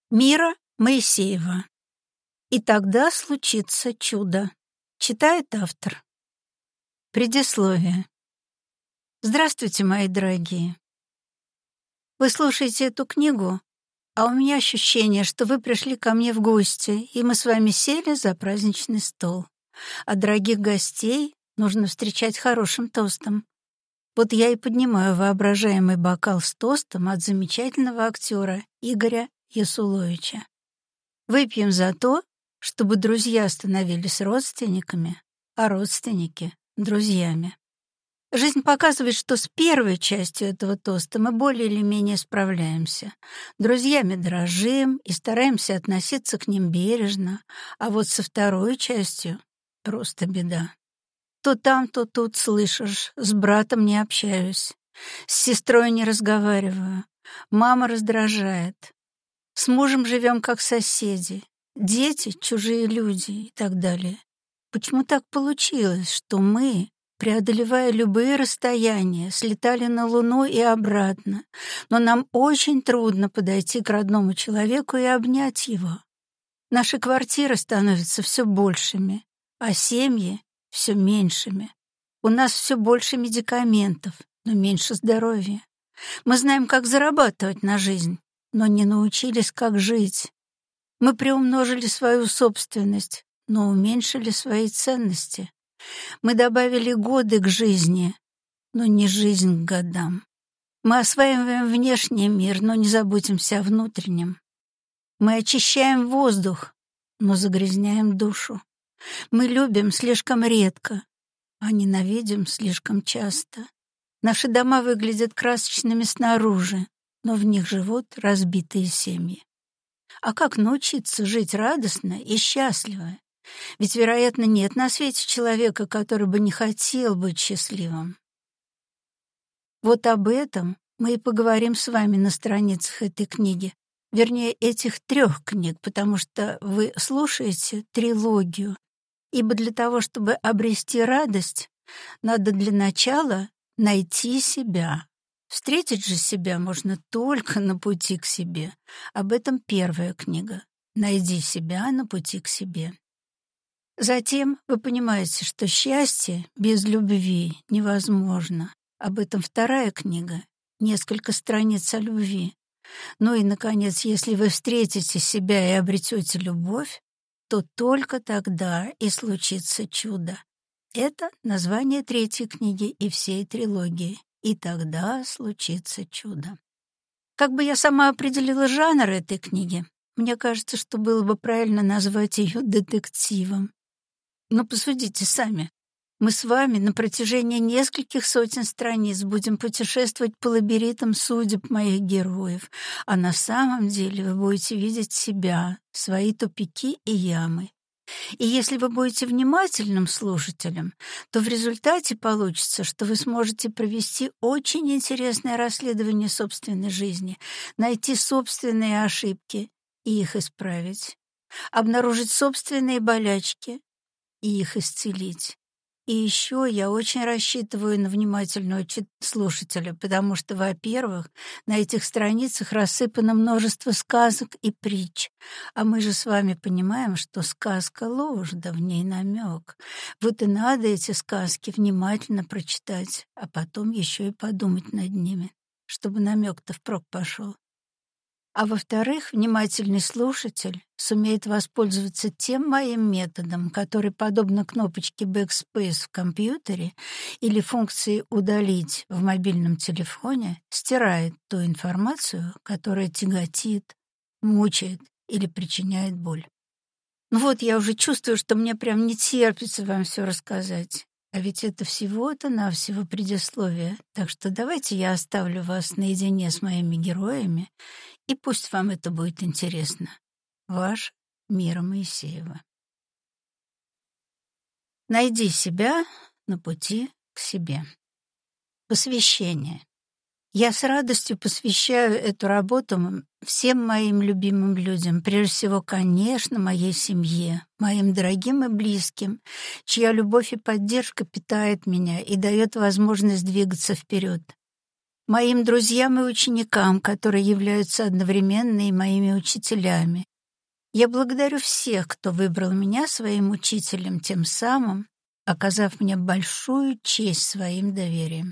Мира Моисеева. «И тогда случится чудо». Читает автор. Предисловие. Здравствуйте, мои дорогие. Вы слушаете эту книгу, а у меня ощущение, что вы пришли ко мне в гости, и мы с вами сели за праздничный стол. А дорогих гостей нужно встречать хорошим тостом. Вот я и поднимаю воображаемый бокал с тостом от замечательного актера Игоря Ясуловича. Выпьем за то, чтобы друзья становились родственниками, а родственники — друзьями. Жизнь показывает, что с первой частью этого тоста мы более или менее справляемся. Друзьями дорожим и стараемся относиться к ним бережно, а вот со второй частью просто беда. То там, то тут слышишь, с братом не общаюсь, с сестрой не разговариваю, мама раздражает. С мужем живем как соседи, дети — чужие люди и так далее. Почему так получилось, что мы, преодолевая любые расстояния, слетали на Луну и обратно, но нам очень трудно подойти к родному человеку и обнять его? Наши квартиры становятся все большими, а семьи — все меньшими. У нас все больше медикаментов, но меньше здоровья. Мы знаем, как зарабатывать на жизнь, но не научились, как жить. Мы приумножили свою собственность, но уменьшили свои ценности. Мы добавили годы к жизни, но не жизнь к годам. Мы осваиваем внешний мир, но не заботимся о внутреннем. Мы очищаем воздух, но загрязняем душу. Мы любим слишком редко, а ненавидим слишком часто. Наши дома выглядят красочными снаружи, но в них живут разбитые семьи. А как научиться жить радостно и счастливо? Ведь, вероятно, нет на свете человека, который бы не хотел быть счастливым. Вот об этом мы и поговорим с вами на страницах этой книги. Вернее, этих 3 книг, потому что вы слушаете трилогию. Ибо для того, чтобы обрести радость, надо для начала найти себя. Встретить же себя можно только на пути к себе. Об этом 1 книга. «Найди себя на пути к себе». Затем вы понимаете, что счастье без любви невозможно. Об этом 2 книга. Несколько страниц о любви. Ну и, наконец, если вы встретите себя и обретете любовь, то только тогда и случится чудо. Это название 3 книги и всей трилогии. И тогда случится чудо. Как бы я сама определила жанр этой книги? Мне кажется, что было бы правильно назвать ее детективом. Но посудите сами. Мы с вами на протяжении нескольких сотен страниц будем путешествовать по лабиринтам судеб моих героев, а на самом деле вы будете видеть себя, свои тупики и ямы. И если вы будете внимательным слушателем, то в результате получится, что вы сможете провести очень интересное расследование собственной жизни, найти собственные ошибки и их исправить, обнаружить собственные болячки и их исцелить. И еще я очень рассчитываю на внимательного слушателя, потому что, во-первых, на этих страницах рассыпано множество сказок и притч, а мы же с вами понимаем, что сказка — ложь, да в ней намек. Вот и надо эти сказки внимательно прочитать, а потом еще и подумать над ними, чтобы намек-то впрок пошел. А во-вторых, внимательный слушатель сумеет воспользоваться тем моим методом, который, подобно кнопочке Backspace в компьютере или функции «удалить» в мобильном телефоне, стирает ту информацию, которая тяготит, мучает или причиняет боль. Ну вот, я уже чувствую, что мне прям не терпится вам все рассказать. А ведь это всего-то навсего предисловие, так что давайте я оставлю вас наедине с моими героями, и пусть вам это будет интересно. Ваш Мира Моисеева. Найди себя на пути к себе. Посвящение. Я с радостью посвящаю эту работу всем моим любимым людям, прежде всего, конечно, моей семье, моим дорогим и близким, чья любовь и поддержка питает меня и дает возможность двигаться вперед. моим друзьям и ученикам, которые являются одновременно и моими учителями. Я благодарю всех, кто выбрал меня своим учителем, тем самым оказав мне большую честь своим доверием.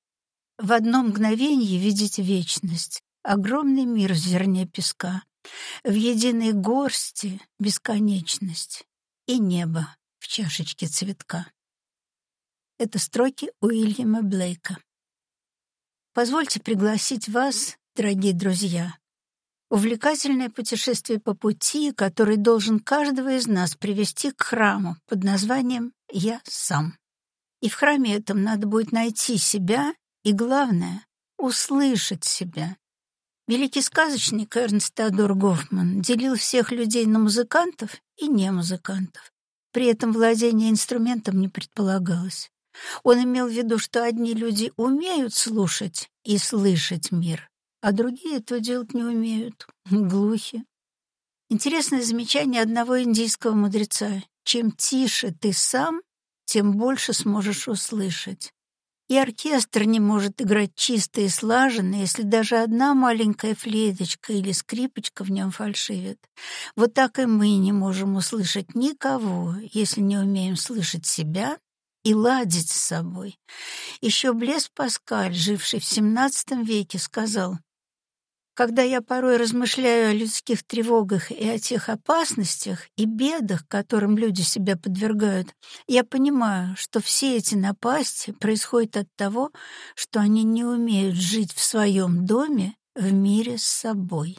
В одно мгновение видеть вечность, огромный мир в зерне песка, в единой горсти бесконечность и небо в чашечке цветка. Это строки Уильяма Блейка. Позвольте пригласить вас, дорогие друзья, в увлекательное путешествие по пути, который должен каждого из нас привести к храму под названием «Я сам». И в храме этом надо будет найти себя и, главное, услышать себя. Великий сказочник Эрнст Теодор Гофман делил всех людей на музыкантов и немузыкантов. При этом владение инструментом не предполагалось. Он имел в виду, что одни люди умеют слушать и слышать мир, а другие этого делать не умеют, глухи. Интересное замечание одного индийского мудреца: чем тише ты сам, тем больше сможешь услышать. И оркестр не может играть чисто и слаженно, если даже одна маленькая флейточка или скрипочка в нем фальшивит. Вот так и мы не можем услышать никого, если не умеем слышать себя и ладить с собой. Еще Блез Паскаль, живший в XVII веке, сказал: «Когда я порой размышляю о людских тревогах и о тех опасностях и бедах, которым люди себя подвергают, я понимаю, что все эти напасти происходят от того, что они не умеют жить в своем доме в мире с собой».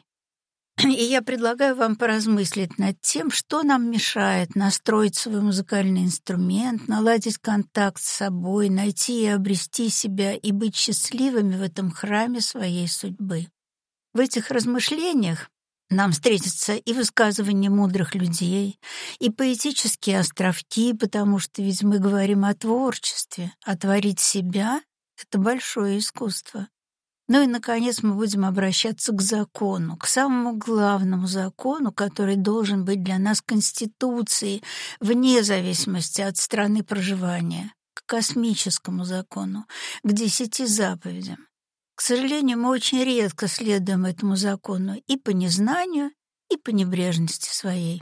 И я предлагаю вам поразмыслить над тем, что нам мешает настроить свой музыкальный инструмент, наладить контакт с собой, найти и обрести себя и быть счастливыми в этом храме своей судьбы. В этих размышлениях нам встретятся и высказывания мудрых людей, и поэтические островки, потому что ведь мы говорим о творчестве, а творить себя — это большое искусство. Ну и, наконец, мы будем обращаться к закону, к самому главному закону, который должен быть для нас Конституцией, вне зависимости от страны проживания, к космическому закону, к 10 заповедям. К сожалению, мы очень редко следуем этому закону и по незнанию, и по небрежности своей.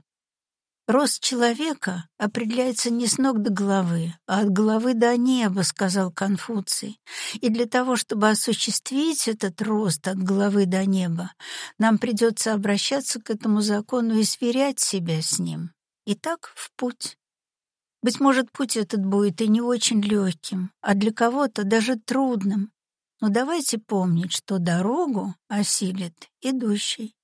«Рост человека определяется не с ног до головы, а от головы до неба», — сказал Конфуций. И для того, чтобы осуществить этот рост от головы до неба, нам придется обращаться к этому закону и сверять себя с ним. Итак, в путь. Быть может, путь этот будет и не очень легким, а для кого-то даже трудным. Но давайте помнить, что дорогу осилит идущий.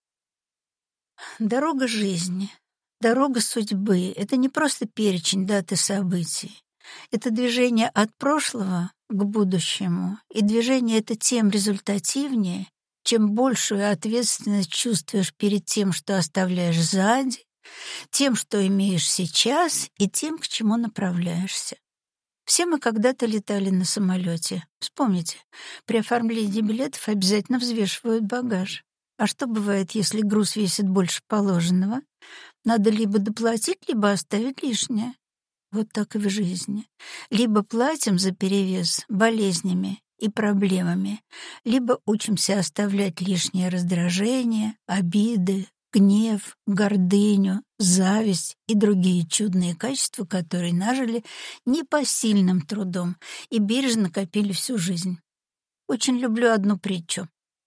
Дорога жизни, дорога судьбы — это не просто перечень дат и событий. Это движение от прошлого к будущему, и движение это тем результативнее, чем большую ответственность чувствуешь перед тем, что оставляешь сзади, тем, что имеешь сейчас, и тем, к чему направляешься. Все мы когда-то летали на самолете. Вспомните, при оформлении билетов обязательно взвешивают багаж. А что бывает, если груз весит больше положенного? Надо либо доплатить, либо оставить лишнее. Вот так и в жизни. Либо платим за перевес болезнями и проблемами, либо учимся оставлять лишнее раздражение, обиды, гнев, гордыню, зависть и другие чудные качества, которые нажили непосильным трудом и бережно копили всю жизнь. Очень люблю одну притчу.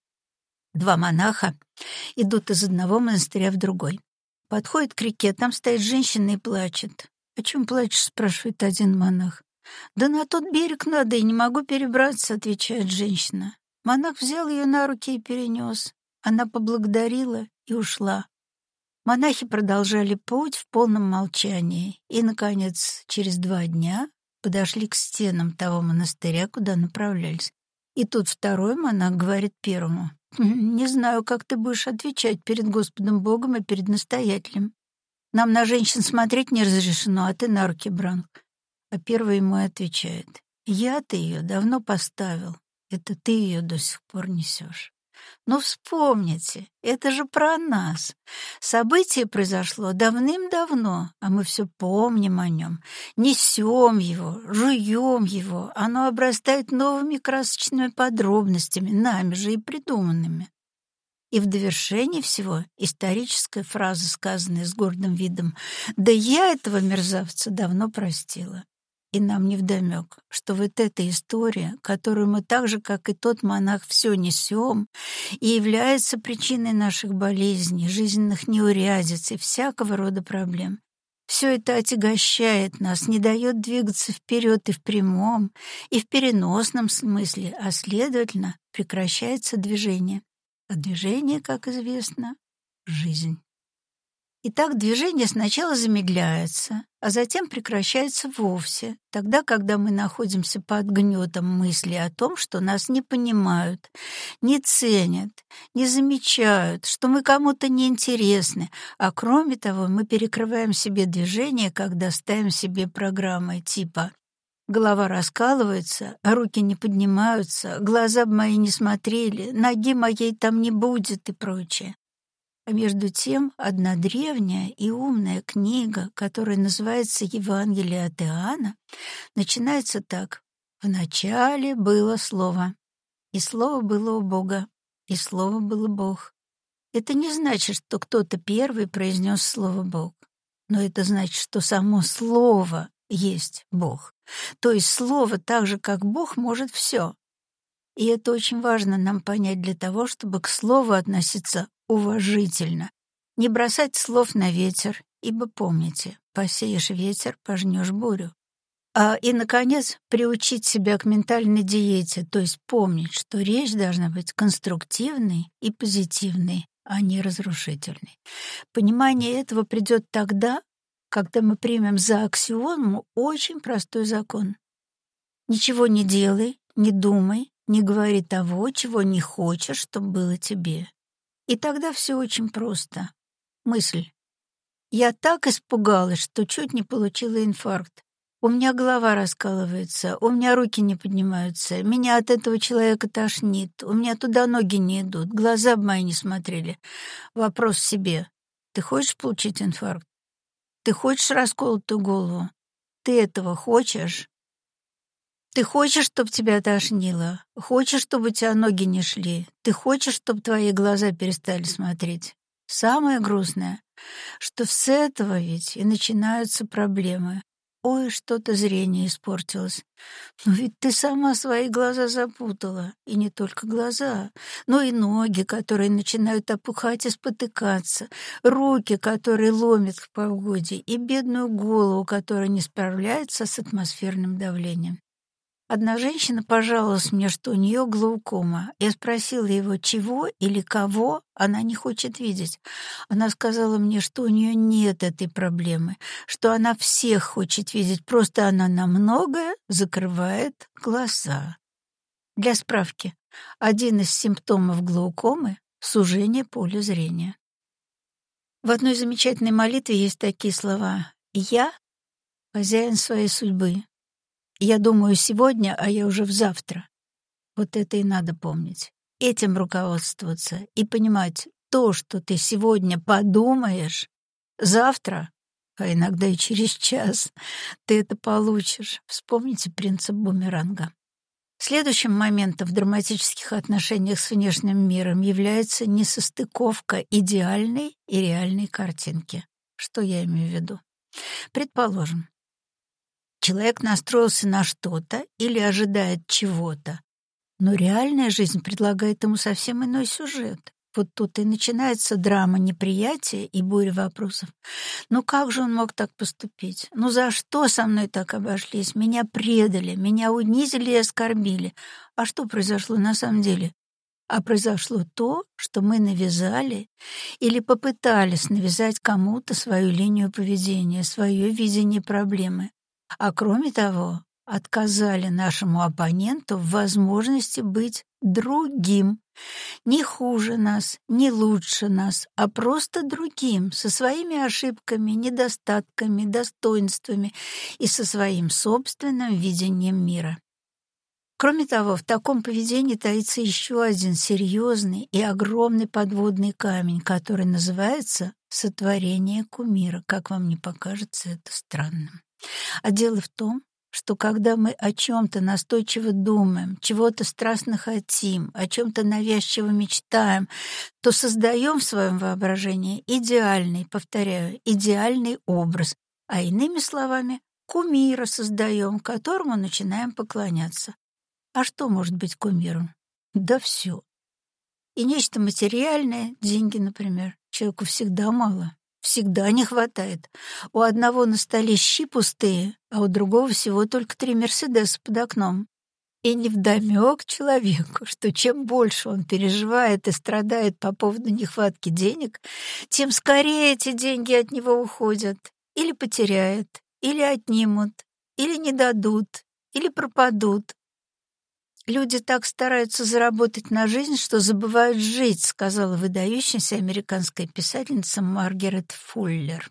2 монаха идут из одного монастыря в другой. Подходят к реке, там стоит женщина и плачет. «О чем плачешь?» — спрашивает один монах. «Да на тот берег надо, и не могу перебраться», — отвечает женщина. Монах взял ее на руки и перенес. Она поблагодарила и ушла. Монахи продолжали путь в полном молчании и, наконец, через 2 дня подошли к стенам того монастыря, куда направлялись. И тут второй монах говорит первому: «Не знаю, как ты будешь отвечать перед Господом Богом и перед настоятелем. Нам на женщин смотреть не разрешено, а ты на руки бран». А первый ему отвечает: «Я-то ее давно поставил, это ты ее до сих пор несешь». Но вспомните, это же про нас. Событие произошло давным-давно, а мы все помним о нем, несем его, жуем его. Оно обрастает новыми красочными подробностями, нами же и придуманными. И в довершении всего историческая фраза, сказанная с гордым видом: «Да я этого мерзавца давно простила». И нам невдомёк, что вот эта история, которую мы так же, как и тот монах, все несем, и является причиной наших болезней, жизненных неурядиц и всякого рода проблем. Все это отягощает нас, не дает двигаться вперед и в прямом, и в переносном смысле, а, следовательно, прекращается движение. А движение, как известно, — жизнь. Итак, движение сначала замедляется, а затем прекращается вовсе, тогда, когда мы находимся под гнетом мысли о том, что нас не понимают, не ценят, не замечают, что мы кому-то неинтересны, а кроме того, мы перекрываем себе движение, когда ставим себе программы типа «голова раскалывается, а руки не поднимаются, глаза б мои не смотрели, ноги моей там не будет» и прочее. А между тем, одна древняя и умная книга, которая называется «Евангелие от Иоанна», начинается так: «Вначале было Слово, и Слово было у Бога, и Слово было Бог». Это не значит, что кто-то первый произнес слово «Бог», но это значит, что само Слово есть Бог. То есть Слово, так же, как Бог, может все. И это очень важно нам понять для того, чтобы к слову относиться уважительно, не бросать слов на ветер, ибо помните, посеешь ветер, пожнешь бурю. И, наконец, приучить себя к ментальной диете, то есть помнить, что речь должна быть конструктивной и позитивной, а не разрушительной. Понимание этого придет тогда, когда мы примем за аксиому очень простой закон. Ничего не делай, не думай, не говори того, чего не хочешь, чтобы было тебе. И тогда все очень просто. Мысль. Я так испугалась, что чуть не получила инфаркт. У меня голова раскалывается, у меня руки не поднимаются, меня от этого человека тошнит, у меня туда ноги не идут, глаза бы мои не смотрели. Вопрос себе. Ты хочешь получить инфаркт? Ты хочешь расколотую голову? Ты этого хочешь? Ты хочешь, чтобы тебя тошнило? Хочешь, чтобы у тебя ноги не шли? Ты хочешь, чтобы твои глаза перестали смотреть? Самое грустное, что с этого ведь и начинаются проблемы. Ой, что-то зрение испортилось. Но ведь ты сама свои глаза запутала. И не только глаза, но и ноги, которые начинают опухать и спотыкаться, руки, которые ломят в погоде, и бедную голову, которая не справляется с атмосферным давлением. Одна женщина пожаловалась мне, что у нее глаукома. Я спросила его, чего или кого она не хочет видеть. Она сказала мне, что у нее нет этой проблемы, что она всех хочет видеть, просто она на многое закрывает глаза. Для справки, один из симптомов глаукомы — сужение поля зрения. В одной замечательной молитве есть такие слова: «Я — хозяин своей судьбы. Я думаю сегодня, а я уже завтра». Вот это и надо помнить. Этим руководствоваться и понимать, то, что ты сегодня подумаешь, завтра, а иногда и через час, ты это получишь. Вспомните принцип бумеранга. Следующим моментом в драматических отношениях с внешним миром является несостыковка идеальной и реальной картинки. Что я имею в виду? Предположим, человек настроился на что-то или ожидает чего-то, но реальная жизнь предлагает ему совсем иной сюжет. Вот тут и начинается драма неприятия и буря вопросов. Ну как же он мог так поступить? Ну за что со мной так обошлись? Меня предали, меня унизили и оскорбили. А что произошло на самом деле? А произошло то, что мы навязали или попытались навязать кому-то свою линию поведения, свое видение проблемы. А кроме того, отказали нашему оппоненту в возможности быть другим, не хуже нас, не лучше нас, а просто другим, со своими ошибками, недостатками, достоинствами и со своим собственным видением мира. Кроме того, в таком поведении таится еще один серьезный и огромный подводный камень, который называется сотворение кумира. Как вам не покажется это странным? А дело в том, что когда мы о чем-то настойчиво думаем, чего-то страстно хотим, о чем-то навязчиво мечтаем, то создаем в своем воображении идеальный, повторяю, идеальный образ, а иными словами, кумира создаем, которому начинаем поклоняться. А что может быть кумиром? Да все. И нечто материальное, деньги, например, человеку всегда мало. Всегда не хватает. У одного на столе щи пустые, а у другого всего только 3 «Мерседеса» под окном. И невдомёк человеку, что чем больше он переживает и страдает по поводу нехватки денег, тем скорее эти деньги от него уходят. Или потеряет, или отнимут, или не дадут, или пропадут. «Люди так стараются заработать на жизнь, что забывают жить», сказала выдающаяся американская писательница Маргарет Фуллер.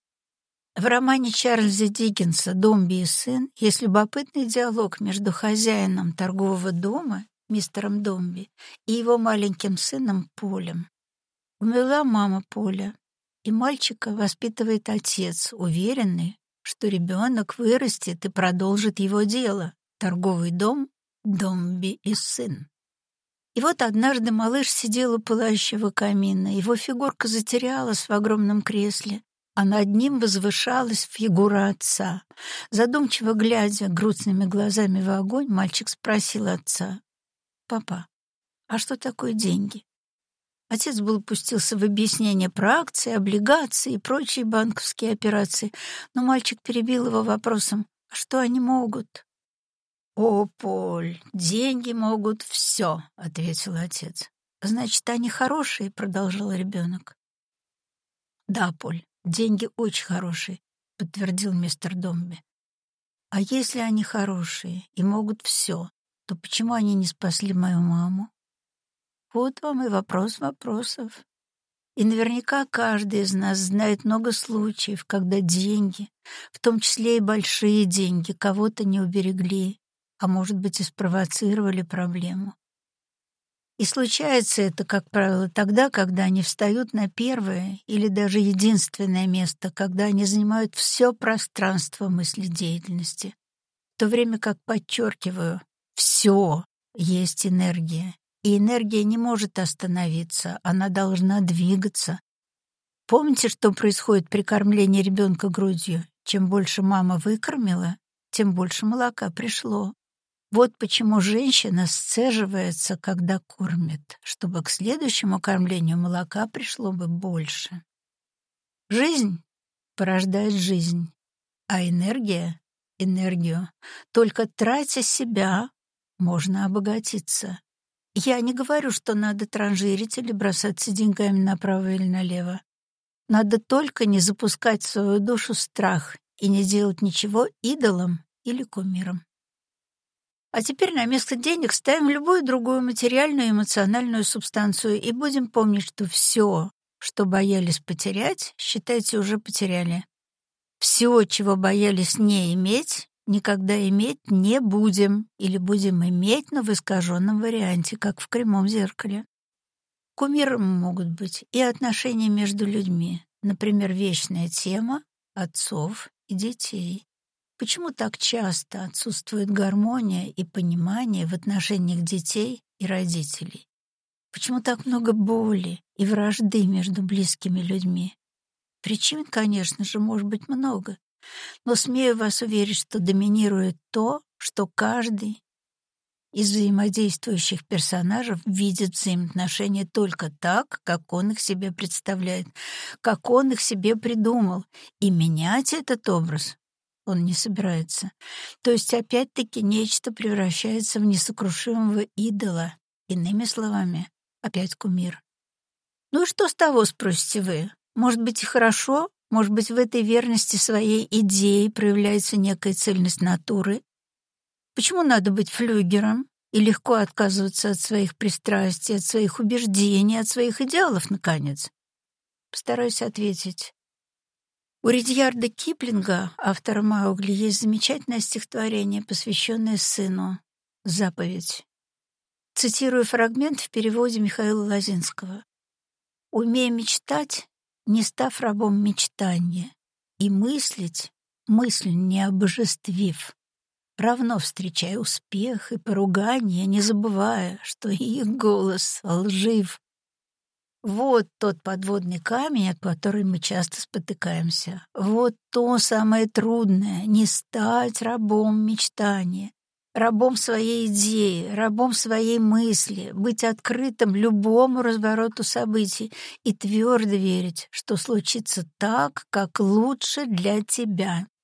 В романе Чарльза Диккенса «Домби и сын» есть любопытный диалог между хозяином торгового дома, мистером Домби, и его маленьким сыном Полем. Умерла мама Поля, и мальчика воспитывает отец, уверенный, что ребенок вырастет и продолжит его дело — торговый дом, Домби и сын. И вот однажды малыш сидел у пылающего камина, его фигурка затерялась в огромном кресле, а над ним возвышалась фигура отца. Задумчиво глядя грустными глазами в огонь, мальчик спросил отца: «Папа, а что такое деньги?» Отец был пустился в объяснение про акции, облигации и прочие банковские операции, но мальчик перебил его вопросом: «А что они могут?» «О, Поль, деньги могут все», — ответил отец. «Значит, они хорошие?» — продолжал ребенок. «Да, Поль, деньги очень хорошие», — подтвердил мистер Домби. «А если они хорошие и могут все, то почему они не спасли мою маму?» Вот вам и вопрос вопросов. И наверняка каждый из нас знает много случаев, когда деньги, в том числе и большие деньги, кого-то не уберегли, а может быть и спровоцировали проблему. И случается это, как правило, тогда, когда они встают на первое или даже единственное место, когда они занимают все пространство мыследеятельности. В то время как, подчеркиваю, все есть энергия. И энергия не может остановиться, она должна двигаться. Помните, что происходит при кормлении ребенка грудью? Чем больше мама выкормила, тем больше молока пришло. Вот почему женщина сцеживается, когда кормит, чтобы к следующему кормлению молока пришло бы больше. Жизнь порождает жизнь, а энергия — энергию. Только тратя себя, можно обогатиться. Я не говорю, что надо транжирить или бросаться деньгами направо или налево. Надо только не запускать в свою душу страх и не делать ничего идолом или кумиром. А теперь на место денег ставим любую другую материальную и эмоциональную субстанцию и будем помнить, что все, что боялись потерять, считайте, уже потеряли. Все, чего боялись не иметь, никогда иметь не будем или будем иметь, но в искаженном варианте, как в кривом зеркале. Кумиром могут быть и отношения между людьми, например, вечная тема отцов и детей. Почему так часто отсутствует гармония и понимание в отношениях детей и родителей? Почему так много боли и вражды между близкими людьми? Причин, конечно же, может быть много, но смею вас уверить, что доминирует то, что каждый из взаимодействующих персонажей видит взаимоотношения только так, как он их себе представляет, как он их себе придумал, и менять этот образ он не собирается. То есть, опять-таки, нечто превращается в несокрушимого идола. Иными словами, опять кумир. Ну и что с того, спросите вы? Может быть, и хорошо? Может быть, в этой верности своей идеи проявляется некая цельность натуры? Почему надо быть флюгером и легко отказываться от своих пристрастий, от своих убеждений, от своих идеалов, наконец? Постараюсь ответить. У Ридьярда Киплинга, автора «Маугли», есть замечательное стихотворение, посвященное сыну. Заповедь. Цитирую фрагмент в переводе Михаила Лозинского. «Умей мечтать, не став рабом мечтания, и мыслить, мысль не обожествив. Равно встречай успех и поругание, не забывая, что их голос лжив». Вот тот подводный камень, от которого мы часто спотыкаемся. Вот то самое трудное — не стать рабом мечтания, рабом своей идеи, рабом своей мысли, быть открытым любому развороту событий и твердо верить, что случится так, как лучше для тебя.